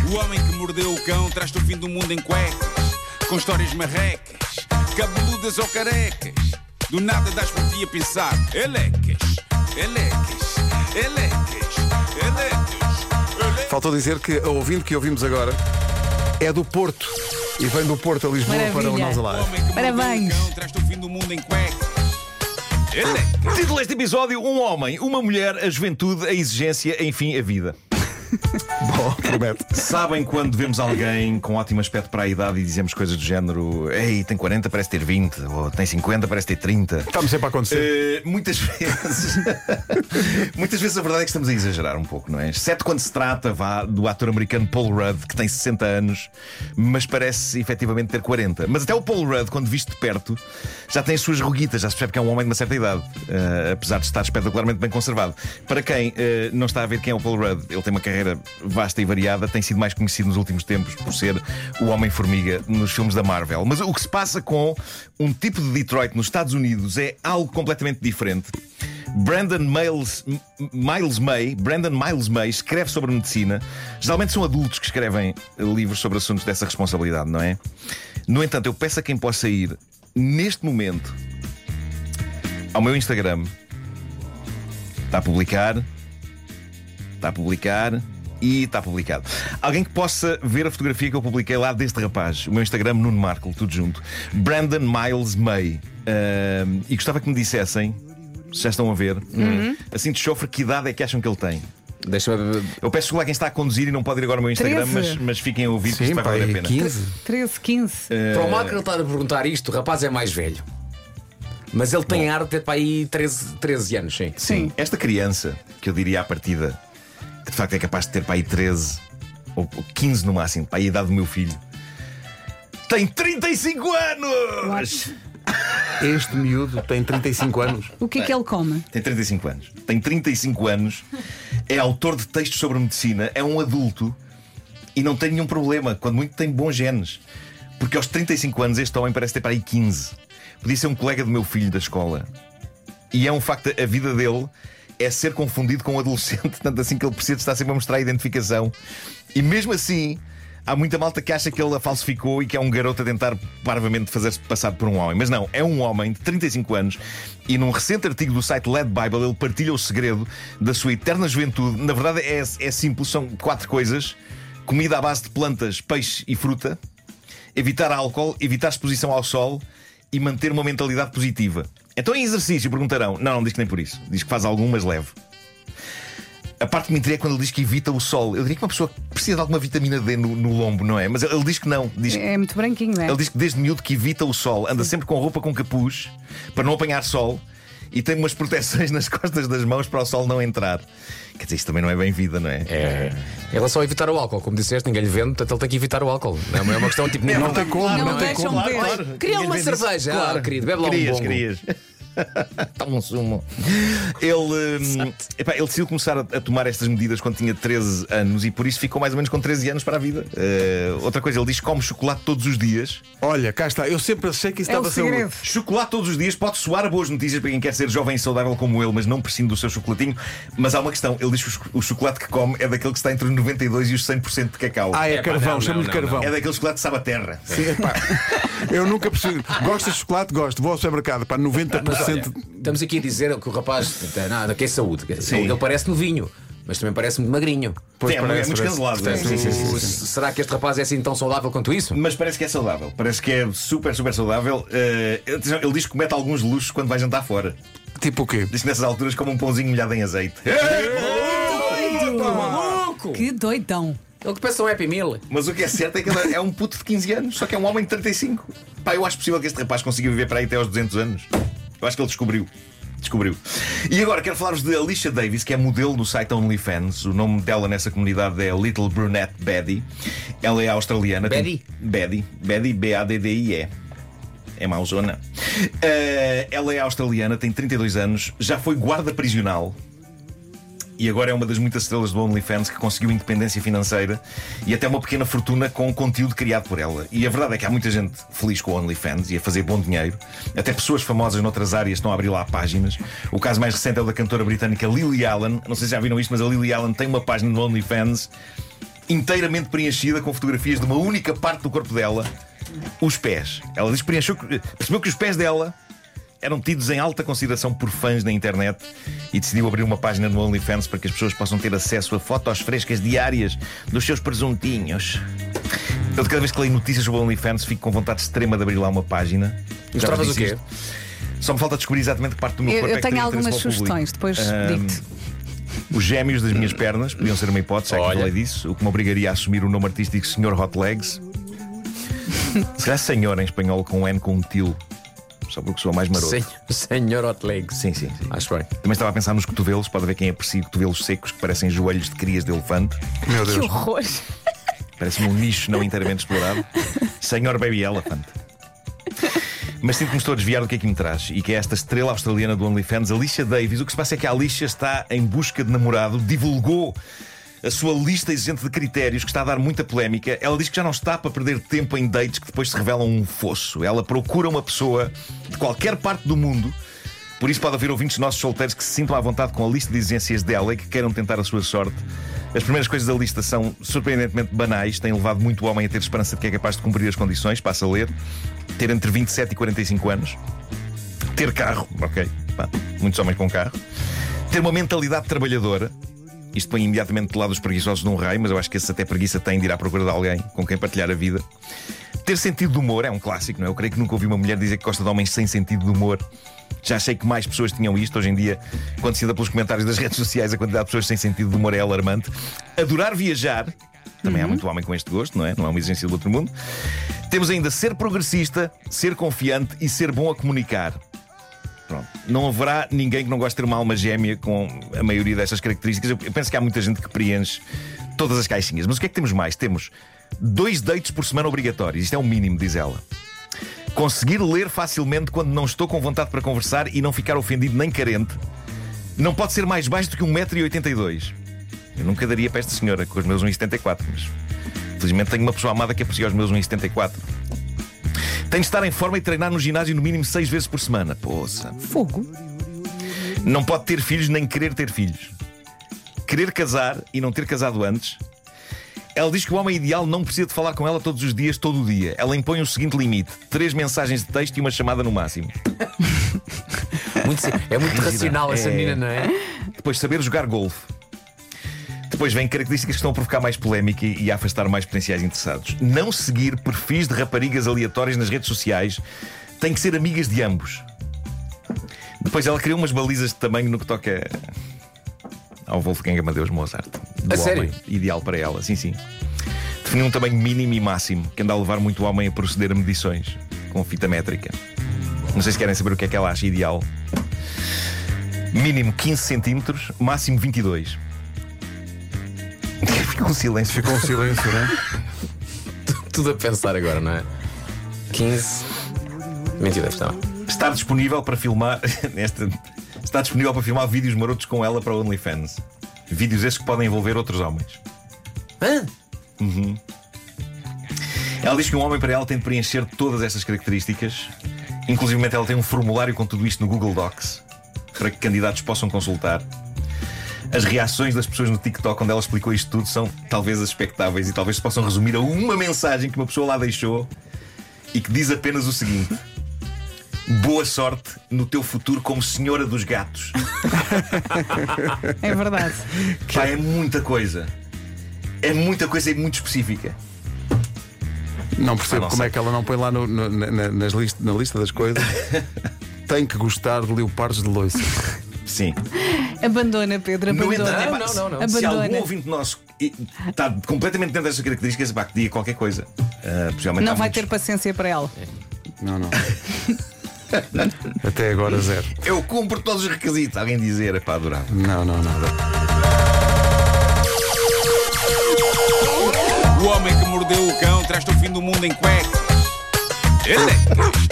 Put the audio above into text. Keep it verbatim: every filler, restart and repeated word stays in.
O homem que mordeu o cão traz-te o fim do mundo em cuecas, com histórias marrecas, cabeludas ou carecas. Do nada das por ti a pensar. Elecas, elecas, elecas, elecas. Faltou dizer que a ouvinte que ouvimos agora é do Porto e vem do Porto a Lisboa. Maravilha. Para o Nós Alive. Parabéns. Traz-te o fim do mundo em cuecas. Elecas. Título deste episódio: um homem, uma mulher, a juventude, a exigência, enfim, a vida. Bom, promete. Sabem quando vemos alguém com ótimo aspecto para a idade e dizemos coisas do género: ei, tem quarenta, parece ter vinte, ou tem cinquenta, parece ter trinta. Está-me sempre a acontecer. Uh, muitas vezes Muitas vezes a verdade é que estamos a exagerar um pouco, não é? Exceto quando se trata, vá, do ator americano Paul Rudd, que tem sessenta anos, mas parece efetivamente ter quarenta. Mas até o Paul Rudd, quando visto de perto, já tem as suas ruguitas, já se percebe que é um homem de uma certa idade, uh, apesar de estar espetacularmente bem conservado. Para quem uh, não está a ver quem é o Paul Rudd, ele tem uma carreira vasta e variada, tem sido mais conhecido nos últimos tempos por ser o Homem-Formiga nos filmes da Marvel. Mas o que se passa com um tipo de Detroit nos Estados Unidos é algo completamente diferente. Brandon Miles, Miles May Brandon Miles May escreve sobre medicina. Geralmente são adultos que escrevem livros sobre assuntos dessa responsabilidade, não é? No entanto, eu peço a quem possa ir neste momento ao meu Instagram. Está a publicar. Está a publicar. E está publicado. Alguém que possa ver a fotografia que eu publiquei lá deste rapaz. O meu Instagram, Nuno Marco, tudo junto. Brandon Miles May. Uh, e gostava que me dissessem, se já estão a ver, uhum. assim de chofre, que idade é que acham que ele tem? Deixa-me... Eu peço desculpa a quem está a conduzir e não pode ir agora ao meu Instagram, mas, mas fiquem a ouvir. Sim, que isto vai valer a pena. quinze. treze, quinze. Uh, Para o mal que ele está a perguntar isto, o rapaz é mais velho. Mas ele tem ar de ter para aí treze, treze anos, sim. Sim. Esta criança, que eu diria à partida, que de facto é capaz de ter para aí treze ou quinze no máximo, para aí a idade do meu filho, tem trinta e cinco anos! Este miúdo tem trinta e cinco anos. O que é que ele come? Tem trinta e cinco anos. Tem trinta e cinco anos, é autor de textos sobre medicina, é um adulto e não tem nenhum problema, quando muito tem bons genes. Porque aos trinta e cinco anos este homem parece ter para aí quinze. Podia ser um colega do meu filho da escola. E é um facto, a vida dele é ser confundido com um adolescente, tanto assim que ele precisa de estar sempre a mostrar a identificação. E mesmo assim, há muita malta que acha que ele a falsificou e que é um garoto a tentar parvamente fazer-se passar por um homem. Mas não, é um homem de trinta e cinco anos. E num recente artigo do site Led Bible ele partilha o segredo da sua eterna juventude. Na verdade é, é simples, são quatro coisas: comida à base de plantas, peixe e fruta, evitar álcool, evitar exposição ao sol e manter uma mentalidade positiva. Então em exercício perguntarão. Não, não diz que nem por isso. Diz que faz algum, mas leve. A parte que me intriga é quando ele diz que evita o sol. Eu diria que uma pessoa precisa de alguma vitamina D no, no lombo, não é? Mas ele diz que não. Diz que... É muito branquinho, não é? Ele diz que desde miúdo que evita o sol. Anda sempre com roupa com capuz para não apanhar sol. E tem umas proteções nas costas das mãos para o sol não entrar. Quer dizer, isto também não é bem vida, não é? É. Em relação a evitar o álcool, como disseste, ninguém lhe vende, portanto ele tem que evitar o álcool. Não é uma questão tipo. Não, não tem como, não, não, não tem deixam como. ver. Claro, Queria ninguém uma vende isso. cerveja, Claro. ah, querido, bebe lá Querias, um bongo. querias. Toma um sumo. Ele, hum, epá, ele decidiu começar a, a tomar estas medidas quando tinha treze anos e por isso ficou mais ou menos com treze anos para a vida. Uh, outra coisa, ele diz que come chocolate todos os dias. Olha, cá está. Eu sempre achei que isso É o estava a ser segredo. um... Chocolate todos os dias pode soar a boas notícias para quem quer ser jovem e saudável como ele, mas não prescinde do seu chocolatinho. Mas há uma questão: ele diz que o chocolate que come é daquele que está entre os noventa e dois e os cem por cento de cacau. Ah, é, É, pá, carvão, não, chama-lhe não, carvão. É daquele chocolate que sabe a terra. Sim, epá, eu nunca percebi. Gostas de chocolate? Gosto. Vou ao supermercado. Para noventa por Mas olha, cento. estamos aqui a dizer que o rapaz tem nada, que é saúde. Sim. Ele parece novinho, mas também parece muito magrinho. Pois é, parece, é muito parece. cancelado. Portanto, Sim, sim, sim, sim. será que este rapaz é assim tão saudável quanto isso? Mas parece que é saudável. Parece que é super, super saudável. Uh, atenção, ele diz que comete alguns luxos quando vai jantar fora. Tipo o quê? Diz que nessas alturas come um pãozinho molhado em azeite. Maluco! Que doidão. Ele que pensa um Happy Meal. Mas o que é certo é que ele é um puto de quinze anos, só que é um homem de trinta e cinco. Pá, eu acho possível que este rapaz consiga viver para aí até aos duzentos anos. Eu acho que ele descobriu. Descobriu. E agora quero falar-vos de Alicia Davis, que é modelo no site OnlyFans. O nome dela nessa comunidade é Little Brunette Betty. Ela é australiana. Betty? Tem... Betty. Betty, B A D D I E. É mauzona. Uh, ela é australiana, tem trinta e dois anos, já foi guarda prisional. E agora é uma das muitas estrelas do OnlyFans que conseguiu independência financeira e até uma pequena fortuna com conteúdo criado por ela. E a verdade é que há muita gente feliz com o OnlyFans e a fazer bom dinheiro. Até pessoas famosas noutras áreas estão a abrir lá páginas. O caso mais recente é o da cantora britânica Lily Allen. Não sei se já viram isto, mas a Lily Allen tem uma página no OnlyFans inteiramente preenchida com fotografias de uma única parte do corpo dela, os pés. Ela diz que preencheu, percebeu que os pés dela eram tidos em alta consideração por fãs na internet e decidiu abrir uma página no OnlyFans para que as pessoas possam ter acesso a fotos frescas diárias dos seus presuntinhos. Eu, de cada vez que leio notícias sobre o OnlyFans, fico com vontade extrema de abrir lá uma página. Mostravas o quê? Isto. Só me falta descobrir exatamente que parte do meu Eu, corpo eu é que tenho teria interesse algumas para o público. sugestões, depois Ahm, digo-te. Os gêmeos das minhas pernas podiam ser uma hipótese, já que Olha. falei disso, o que me obrigaria a assumir o nome artístico senhor Hot Legs. Se calhar senhor em espanhol com N com um til, só porque sou mais maroto. Senhor, senhor Hot Legs. Sim, sim, sim. Acho bem. Também estava a pensar nos cotovelos, pode haver quem aprecie cotovelos secos que parecem joelhos de crias de elefante. Meu Que Deus. horror! Parece-me um nicho não inteiramente explorado. Senhor Baby Elephant. Mas sinto que me estou a desviar do que é que me traz e que é esta estrela australiana do OnlyFans, Alicia Davis. O que se passa é que a Alicia está em busca de namorado, divulgou a sua lista exigente de critérios, que está a dar muita polémica. Ela diz que já não está para perder tempo em dates que depois se revelam um fosso. Ela procura uma pessoa de qualquer parte do mundo. Por isso pode haver ouvintes nossos solteiros que se sintam à vontade com a lista de exigências dela e que queiram tentar a sua sorte. As primeiras coisas da lista são surpreendentemente banais, têm levado muito homem a ter esperança de que é capaz de cumprir as condições. Passa a ler. Ter entre vinte e sete e quarenta e cinco anos. Ter carro, ok, pá, muitos homens com carro. Ter uma mentalidade trabalhadora. Isto põe imediatamente de lado os preguiçosos de um raio, mas eu acho que esse até preguiça tem de ir à procura de alguém com quem partilhar a vida. Ter sentido de humor é um clássico, não é? Eu creio que nunca ouvi uma mulher dizer que gosta de homens sem sentido de humor. Já achei que mais pessoas tinham isto. Hoje em dia, quando se anda pelos comentários das redes sociais, a quantidade de pessoas sem sentido de humor é alarmante. Adorar viajar. Também há muito homem com este gosto, não é? Não é uma exigência do outro mundo. Temos ainda ser progressista, ser confiante e ser bom a comunicar. Pronto. Não haverá ninguém que não goste de ter uma alma gêmea com a maioria destas características. Eu penso que há muita gente que preenche todas as caixinhas. Mas o que é que temos mais? Temos dois dates por semana obrigatórios. Isto é o mínimo, diz ela. Conseguir ler facilmente quando não estou com vontade para conversar e não ficar ofendido nem carente. Não pode ser mais baixo do que um metro e oitenta e dois. Eu nunca daria para esta senhora com os meus um metro e setenta e quatro, mas felizmente tenho uma pessoa amada que aprecia os meus um metro e setenta e quatro. Tem de estar em forma e treinar no ginásio no mínimo seis vezes por semana. Poça. Fogo! Não pode ter filhos nem querer ter filhos. Querer casar e não ter casado antes. Ela diz que o homem ideal não precisa de falar com ela todos os dias, todo o dia. Ela impõe o seguinte limite: três mensagens de texto e uma chamada no máximo. Muito, é muito racional essa É. menina, não é? Depois, saber jogar golfe. Depois vem características que estão a provocar mais polémica e a afastar mais potenciais interessados. Não seguir perfis de raparigas aleatórias nas redes sociais. Tem que ser amigas de ambos. Depois ela criou umas balizas de tamanho no que toca ao Wolfgang Amadeus Mozart. Do A sério? homem ideal para ela, sim, sim. Definiu um tamanho mínimo e máximo que anda a levar muito homem a proceder a medições com fita métrica. Não sei se querem saber o que é que ela acha ideal. Mínimo quinze centímetros, máximo vinte e dois. Ficou um silêncio. Ficou um silêncio, não é? Tudo a pensar agora, não é? quinze, vinte e dois, está bem. Está disponível para filmar esta, Está disponível para filmar vídeos marotos com ela para o OnlyFans. Vídeos esses que podem envolver outros homens. Hã? Uhum. Ela diz que um homem para ela tem de preencher todas estas características. Inclusive ela tem um formulário com tudo isto no Google Docs para que candidatos possam consultar. As reações das pessoas no TikTok onde ela explicou isto tudo são talvez as expectáveis e talvez se possam resumir a uma mensagem que uma pessoa lá deixou e que diz apenas o seguinte: boa sorte no teu futuro como senhora dos gatos. É verdade. Pá, é muita coisa. É muita coisa e muito específica. Não percebo Ah, não como sei. é que ela não põe lá no- no- na, nas list, na lista das coisas. Tem que gostar de leopardos de loiça. Sim. Abandona, Pedro, No abandona. entanto, Não, epá, não, não, não. se algum Abandona. ouvinte nosso e- está completamente dentro destas características, pá, que diga qualquer coisa. Ah, possivelmente Não há vai muitos. ter paciência para ela. Não, não. Até agora zero. Eu cumpro todos os requisitos. Alguém dizer, é pá, adorava. Não, não, não. O homem que mordeu o cão traz-te o fim do mundo em cuecas. Ele é.